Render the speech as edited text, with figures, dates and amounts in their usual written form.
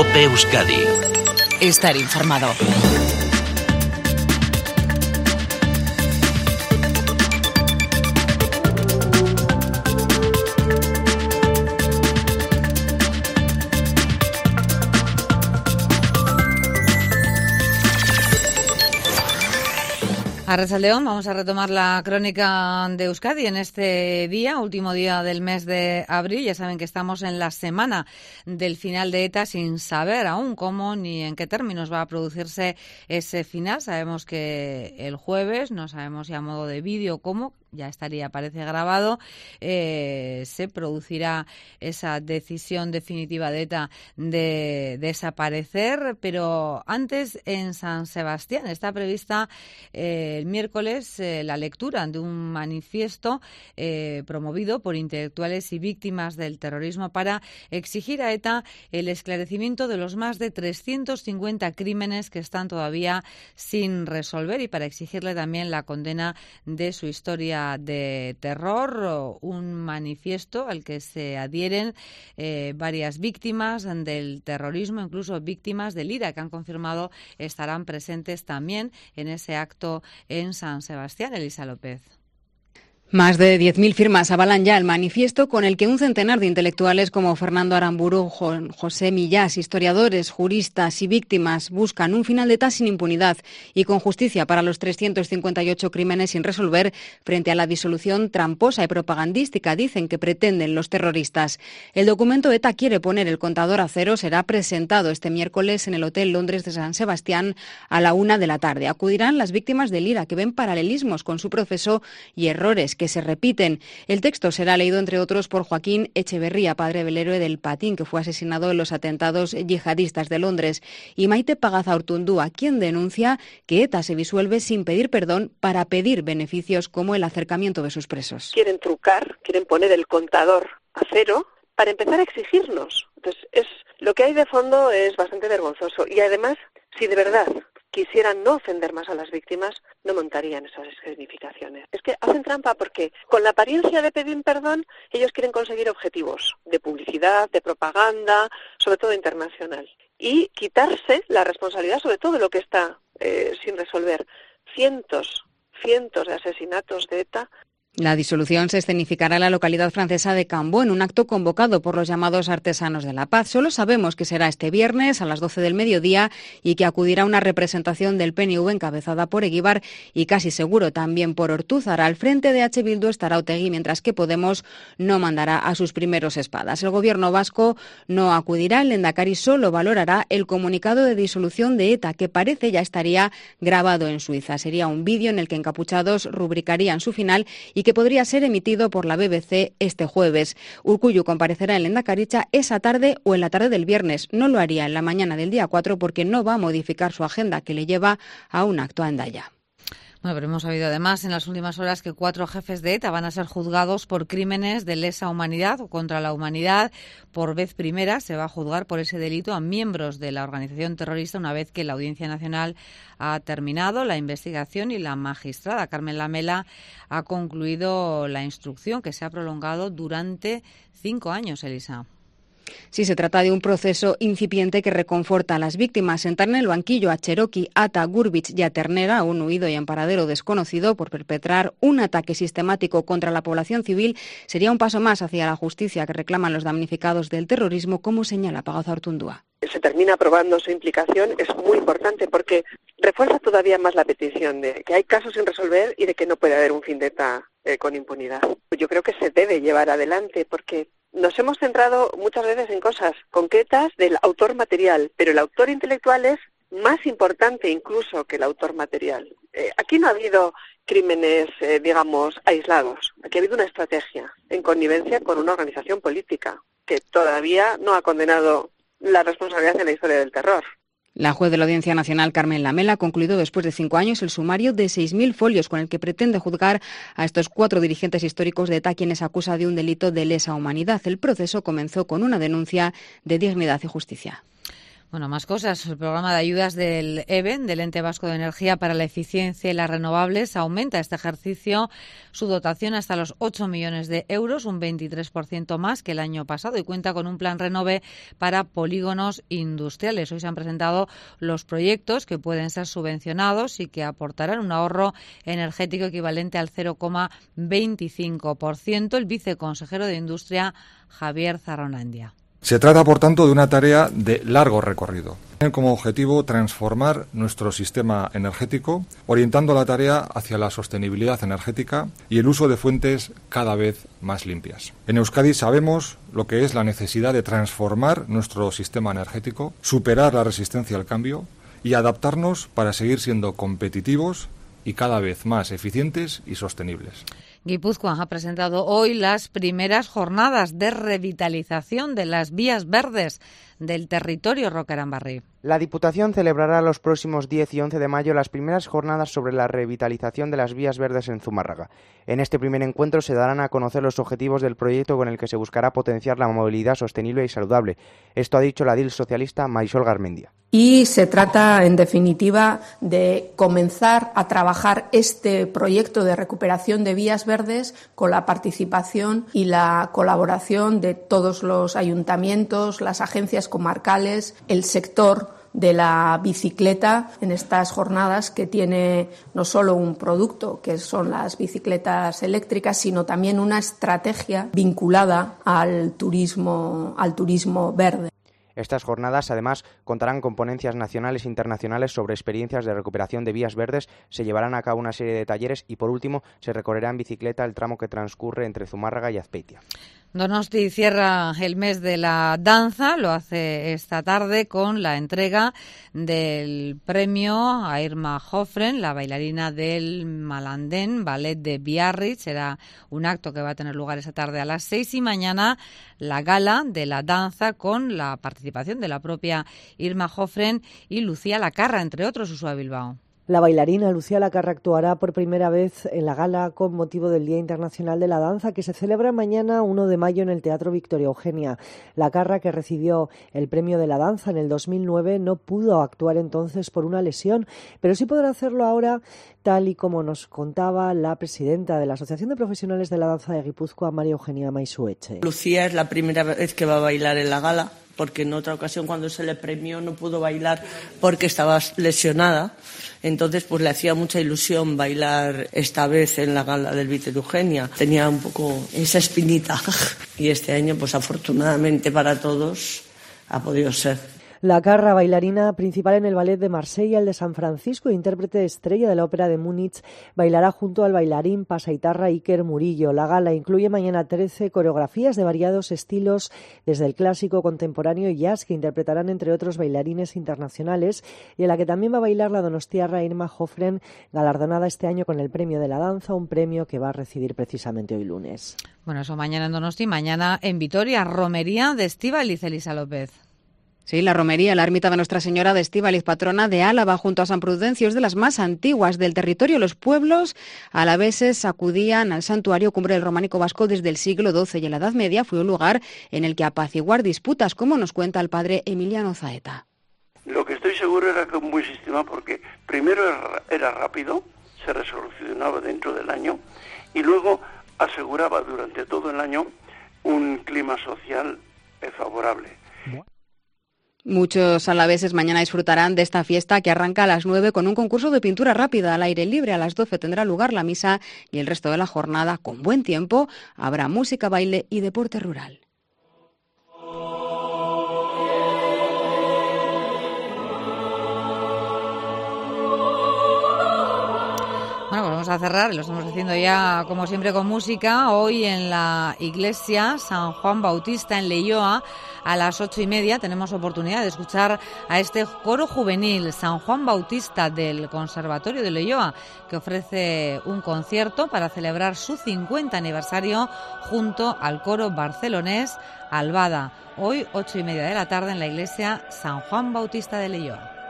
COPE Euskadi. Estar informado. Arratsaldeon, vamos a retomar la crónica de Euskadi en este día, último día del mes de abril. Ya saben que estamos en la semana del final de ETA sin saber aún cómo ni en qué términos va a producirse ese final. Sabemos que el jueves, no sabemos si a modo de vídeo o cómo, ya estaría, parece, grabado, se producirá esa decisión definitiva de ETA de desaparecer, pero antes en San Sebastián está prevista el miércoles la lectura de un manifiesto promovido por intelectuales y víctimas del terrorismo para exigir a ETA el esclarecimiento de los más de 350 crímenes que están todavía sin resolver y para exigirle también la condena de su historia de terror, un manifiesto al que se adhieren varias víctimas del terrorismo, incluso víctimas del IRA, que han confirmado estarán presentes también en ese acto en San Sebastián. Elisa López. Más de 10.000 firmas avalan ya el manifiesto con el que un centenar de intelectuales como Fernando Aramburu, José Millás, historiadores, juristas y víctimas buscan un final de ETA sin impunidad y con justicia para los 358 crímenes sin resolver frente a la disolución tramposa y propagandística, dicen, que pretenden los terroristas. El documento ETA quiere poner el contador a cero será presentado este miércoles en el Hotel Londres de San Sebastián a la 1 de la tarde. Acudirán las víctimas del IRA, que ven paralelismos con su proceso y errores que se repiten. El texto será leído, entre otros, por Joaquín Echeverría, padre del héroe del Patín, que fue asesinado en los atentados yihadistas de Londres, y Maite Pagazaurtundúa, quien denuncia que ETA se disuelve sin pedir perdón para pedir beneficios como el acercamiento de sus presos. Quieren trucar, quieren poner el contador a cero para empezar a exigirnos. Entonces, lo que hay de fondo es bastante vergonzoso. Y además, si de verdad quisieran no ofender más a las víctimas, no montarían esas escenificaciones. Es que hacen trampa porque con la apariencia de pedir perdón, ellos quieren conseguir objetivos de publicidad, de propaganda, sobre todo internacional, y quitarse la responsabilidad sobre todo de lo que está sin resolver. Cientos de asesinatos de ETA. La disolución se escenificará en la localidad francesa de Cambó, en un acto convocado por los llamados Artesanos de la Paz. Solo sabemos que será este viernes a las 12 del mediodía y que acudirá una representación del PNV encabezada por Eguíbar y casi seguro también por Ortúzar. Al frente de H. Bildu estará Otegi, mientras que Podemos no mandará a sus primeros espadas. El gobierno vasco no acudirá. El Lehendakari solo valorará el comunicado de disolución de ETA, que parece ya estaría grabado en Suiza. Sería un vídeo en el que encapuchados rubricarían su final y que podría ser emitido por la BBC este jueves. Urkullu comparecerá en Lehendakaritza esa tarde o en la tarde del viernes. No lo haría en la mañana del día 4 porque no va a modificar su agenda, que le lleva a un acto a Hendaya. Bueno, pero hemos sabido además en las últimas horas que 4 jefes de ETA van a ser juzgados por crímenes de lesa humanidad o contra la humanidad. Por vez primera se va a juzgar por ese delito a miembros de la organización terrorista una vez que la Audiencia Nacional ha terminado la investigación y la magistrada Carmen Lamela ha concluido la instrucción, que se ha prolongado durante 5 años, Elisa. Sí, se trata de un proceso incipiente que reconforta a las víctimas. Sentar en el banquillo a Cherokee, Ata, Gurvich y a Ternera, un huido y en paradero desconocido por perpetrar un ataque sistemático contra la población civil, sería un paso más hacia la justicia que reclaman los damnificados del terrorismo, como señala Pagazaurtundúa. Se termina aprobando su implicación, es muy importante porque refuerza todavía más la petición de que hay casos sin resolver y de que no puede haber un fin de ETA con impunidad. Yo creo que se debe llevar adelante porque nos hemos centrado muchas veces en cosas concretas del autor material, pero el autor intelectual es más importante incluso que el autor material. Aquí no ha habido crímenes, aislados. Aquí ha habido una estrategia en connivencia con una organización política que todavía no ha condenado la responsabilidad en la historia del terror. La juez de la Audiencia Nacional, Carmen Lamela, ha concluido después de 5 años el sumario de 6.000 folios con el que pretende juzgar a estos 4 dirigentes históricos de ETA, quienes acusa de un delito de lesa humanidad. El proceso comenzó con una denuncia de Dignidad y Justicia. Bueno, más cosas. El programa de ayudas del EVE, del Ente Vasco de Energía para la Eficiencia y las Renovables, aumenta este ejercicio su dotación hasta los 8 millones de euros, un 23% más que el año pasado, y cuenta con un plan Renove para polígonos industriales. Hoy se han presentado los proyectos que pueden ser subvencionados y que aportarán un ahorro energético equivalente al 0,25%. El viceconsejero de Industria, Javier Zarraonandia. Se trata, por tanto, de una tarea de largo recorrido. Tiene como objetivo transformar nuestro sistema energético, orientando la tarea hacia la sostenibilidad energética y el uso de fuentes cada vez más limpias. En Euskadi sabemos lo que es la necesidad de transformar nuestro sistema energético, superar la resistencia al cambio y adaptarnos para seguir siendo competitivos y cada vez más eficientes y sostenibles. Guipúzcoa ha presentado hoy las primeras jornadas de revitalización de las vías verdes del territorio Roca Arambarri. La Diputación celebrará los próximos 10 y 11 de mayo las primeras jornadas sobre la revitalización de las vías verdes en Zumárraga. En este primer encuentro se darán a conocer los objetivos del proyecto con el que se buscará potenciar la movilidad sostenible y saludable. Esto ha dicho la edil socialista Marisol Garmendia. Y se trata, en definitiva, de comenzar a trabajar este proyecto de recuperación de vías verdes con la participación y la colaboración de todos los ayuntamientos, las agencias comarcales, el sector de la bicicleta en estas jornadas, que tiene no solo un producto, que son las bicicletas eléctricas, sino también una estrategia vinculada al turismo verde. Estas jornadas, además, contarán con ponencias nacionales e internacionales sobre experiencias de recuperación de vías verdes, se llevarán a cabo una serie de talleres y, por último, se recorrerá en bicicleta el tramo que transcurre entre Zumárraga y Azpeitia. Donosti cierra el mes de la danza, lo hace esta tarde con la entrega del premio a Irma Jofren, la bailarina del Malandén, ballet de Biarritz. Será un acto que va a tener lugar esta tarde a las 6 y mañana la gala de la danza con la participación de la propia Irma Jofren y Lucía Lacarra, entre otros, Usua Bilbao. La bailarina Lucía Lacarra actuará por primera vez en la gala con motivo del Día Internacional de la Danza, que se celebra mañana 1 de mayo en el Teatro Victoria Eugenia. Lacarra, que recibió el premio de la danza en el 2009, no pudo actuar entonces por una lesión, pero sí podrá hacerlo ahora, tal y como nos contaba la presidenta de la Asociación de Profesionales de la Danza de Guipúzcoa, María Eugenia Maisueche. Lucía es la primera vez que va a bailar en la gala, porque en otra ocasión, cuando se le premió, no pudo bailar porque estaba lesionada. Entonces, pues le hacía mucha ilusión bailar esta vez en la gala del Victoria Eugenia. Tenía un poco esa espinita. Y este año, pues afortunadamente para todos, ha podido ser. Lacarra, bailarina principal en el ballet de Marsella, el de San Francisco, e intérprete estrella de la ópera de Múnich, bailará junto al bailarín pasaitarra Iker Murillo. La gala incluye mañana 13 coreografías de variados estilos, desde el clásico, contemporáneo y jazz, que interpretarán entre otros bailarines internacionales, y en la que también va a bailar la donostiarra Irma Jofren, galardonada este año con el Premio de la Danza, un premio que va a recibir precisamente hoy lunes. Bueno, eso mañana en Donosti, mañana en Vitoria, romería de Estíbaliz, Elisa López. Sí, la romería, la ermita de Nuestra Señora de Estíbaliz, patrona de Álava, junto a San Prudencio, es de las más antiguas del territorio. Los pueblos alaveses acudían al santuario Cumbre del Románico Vasco desde el siglo XII y en la Edad Media fue un lugar en el que apaciguar disputas, como nos cuenta el padre Emiliano Zaeta. Lo que estoy seguro era que un buen sistema, porque primero era rápido, se resolucionaba dentro del año, y luego aseguraba durante todo el año un clima social favorable. Muchos alaveses mañana disfrutarán de esta fiesta que arranca a las 9 con un concurso de pintura rápida al aire libre. A las 12 tendrá lugar la misa y el resto de la jornada, con buen tiempo, habrá música, baile y deporte rural. Bueno, pues vamos a cerrar, lo estamos haciendo ya como siempre con música. Hoy en la iglesia San Juan Bautista en Leioa, a las 8:30, tenemos oportunidad de escuchar a este coro juvenil San Juan Bautista del Conservatorio de Leioa, que ofrece un concierto para celebrar su 50 aniversario junto al coro barcelonés Albada. Hoy 8:30 de la tarde en la iglesia San Juan Bautista de Leioa.